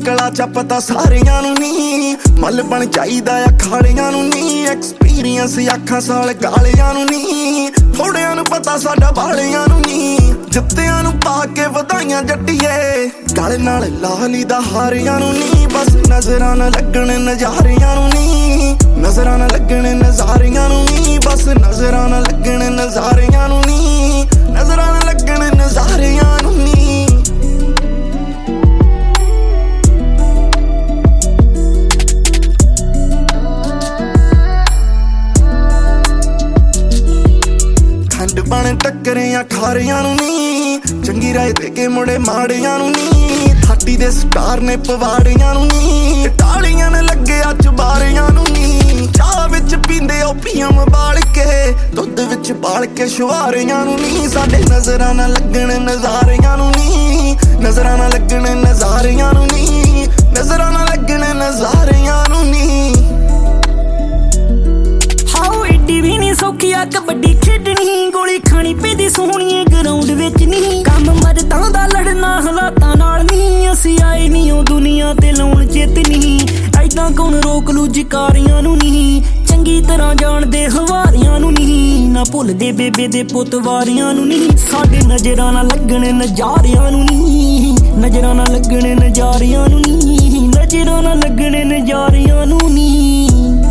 ਕਲਾ ਚ ਪਤਾ ਸਾਰਿਆਂ ਨੂੰ ਨੀ, ਮੱਲ ਬਣ ਜਾਈਦਾ ਆ ਖਾਲਿਆਂ ਨੂੰ ਨੀ। ਐਕਸਪੀਰੀਅੰਸ ਅੱਖਾਂ ਸਾਲ ਗਾਲਿਆਂ ਨੂੰ ਨੀ, ਥੋੜਿਆਂ ਨੂੰ ਪਤਾ ਸਾਡਾ ਬਾਲਿਆਂ ਨੂੰ ਨੀ। ਜੁੱਤਿਆਂ ਨੂੰ ਪਾ ਕੇ ਵਧਾਈਆਂ ਜੱਟੀਏ, ਗਲ ਨਾਲ ਲਾਲੀ ਦਾ ਹਾਰਿਆਂ ਨੂੰ ਨੀ। ਬਸ ਨਜ਼ਰਾਂ ਨਾ ਲੱਗਣ ਨਜ਼ਾਰਿਆਂ ਨੂੰ ਨੀ, ਨਜ਼ਰਾਂ ਨਾ ਲੱਗਣ ਨਜ਼ਾਰਿਆਂ ਨੂੰ ਨੀ। ਬਸ ਨਜ਼ਰਾਂ ਨਾ ਲੱਗਣ ਨਜ਼ਾਰਿਆਂ ਨੂੰ ਨੀ, ਨਜ਼ਰਾਂ ਨਾ ਲੱਗਣ ਨਜ਼ਾਰਿਆਂ ਨੂੰ ਨੀ। ਖੰਡ ਬਣ ਟੱਕਰਿਆਂ ਖਾਰਿਆਂ ਨੂੰ ਨੀ, ਚੰਗੀ ਰਾਏ ਦੇ ਕੇ ਮੁੜੇ ਮਾੜਿਆਂ ਨੂੰ ਨੀ। ਥਾਟੀ ਦੇ ਸਟਾਰ ਨੇ ਪਵਾੜਿਆਂ ਨੂੰ ਨੀ, ਟਾਲੀਆਂ ਨੇ ਲੱਗੇ ਅੱਜ ਬਾਰਿਆਂ ਨੂੰ ਨੀ। ਚਾਹ ਵਿੱਚ ਪੀਂਦੇ ਓਪੀਅਮ ਬਾਲ ਕੇ, ਦੁੱਧ ਵਿੱਚ ਬਾਲ ਕੇ ਸ਼ੁਆਰਿਆਂ ਨੂੰ ਨੀ। ਸਾਡੇ ਨਜ਼ਰਾਂ ਨਾ ਲੱਗਣ ਨਜ਼ਾਰਿਆਂ ਨੂੰ ਨੀ, ਨਜ਼ਰਾਂ ਨਾ ਲੱਗਣ ਨਜ਼ਾਰਿਆਂ ਨੂੰ ਨੀ, ਨਜ਼ਰਾਂ ਨਾ ਲੱਗਣ ਨਜ਼ਾਰਿਆਂ ਨੂੰ ਨੀ। ਹਾਓ ਏਡੀ ਵੀ ਨੀ ਸੌਖੀ ਆ ਕਬੱਡੀ ਖੇਡਣੀ, ਗੋਲੀ ਖਾਣੀ ਪੈਂਦੀ ਸੋਹਣੀਏ ਗਰਾਊਂਡ ਵਿੱਚ ਨਹੀਂ। ਕੰਮ ਮਰਦਾਂ ਦਾ ਲੜਨਾ ਹਾਲਾਤਾਂ ਨਾਲ ਨਹੀਂ, ਅਸੀਂ ਆਏ ਨਹੀਂ ਉਹ ਦੁਨੀਆ ਤੇ ਲਾਉਣ ਚਿੱਤ ਨਹੀਂ। ਐਦਾਂ ਕੌਣ ਰੋਕ ਲੂ ਜਕਾਰੀਆਂ ਨੂੰ ਨਹੀਂ, ਚੰਗੀ ਤਰ੍ਹਾਂ ਜਾਣਦੇ ਹਵਾਰੀਆਂ ਨੂੰ ਨਹੀਂ। ਨਾ ਭੁੱਲਦੇ ਬੇਬੇ ਦੇ ਪੁੱਤ ਵਾਰੀਆਂ ਨੂੰ ਨਹੀਂ, ਸਾਡੇ ਨਜ਼ਰਾਂ ਨਾ ਲੱਗਣ ਨਜ਼ਾਰਿਆਂ ਨੂੰ ਨਹੀਂ, ਨਜ਼ਰਾਂ ਨਾ ਲੱਗਣ ਨਜ਼ਾਰਿਆਂ ਨੂੰ ਨਹੀਂ, ਨਜ਼ਰਾਂ ਨਾ ਲੱਗਣ ਨਜ਼ਾਰਿਆਂ ਨੂੰ ਨਹੀਂ।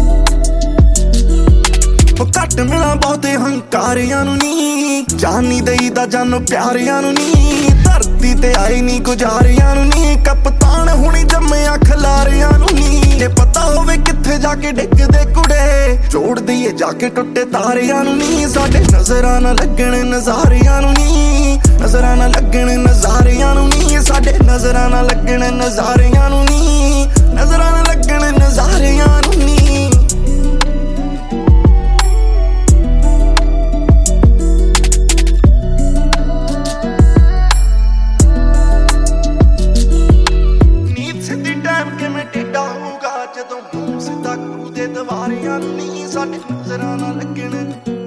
ਘੱਟ ਮਿਲਾਂ ਬਹੁਤੇ ਹੰਕਾਰਿਆਂ ਨੂੰ ਨੀ, ਜਾਨ ਨੀ ਦਈਦਾ ਜਾਨੋ ਪਿਆਰਿਆਂ ਨੂੰ ਨੀ। ਧਰਤੀ ਤੇ ਆਏ ਨੀ ਗੁਜ਼ਾਰਿਆਂ ਨੂੰ ਨੀ, ਕਪਤਾਨ ਹੁਣੀ ਜੰਮਿਆ ਖਿਲਾਰਿਆਂ ਨੂੰ ਨੀ। ਜੇ ਪਤਾ ਹੋਵੇ ਕਿੱਥੇ ਜਾ ਕੇ ਡਿੱਗਦੇ ਕੁੜੇ, ਜੋੜ ਦਈਏ ਜਾ ਕੇ ਟੁੱਟੇ ਤਾਰਿਆਂ ਨੂੰ ਨੀ। ਸਾਡੇ ਨਜ਼ਰਾਂ ਨਾ ਲੱਗਣ ਨਜ਼ਾਰਿਆਂ ਨੂੰ ਨੀ, ਨਜ਼ਰਾਂ ਨਾ ਲੱਗਣ ਨਜ਼ਾਰਿਆਂ ਨੂੰ ਨੀ। ਸਾਡੇ ਨਜ਼ਰਾਂ ਨਾ ਲੱਗਣ ਨਜ਼ਾਰਿਆਂ ਨੂੰ ਨੀ, ਨਜ਼ਰਾਂ ਨਾ ਲੱਗਣ ਨਜ਼ਾਰਿਆਂ ਨੂੰ ਨੀ। ਟੇਡਾ ਹੋਊਗਾ ਜਦੋਂ ਮੂੰਹ ਸਿੱਧਾ ਕਰੂ ਦੇ ਦਵਾਰਿਆਂ ਨੂੰ ਨੀ। ਸਾਡੇ ਨਜ਼ਰਾਂ ਨਾ ਲੱਗਣ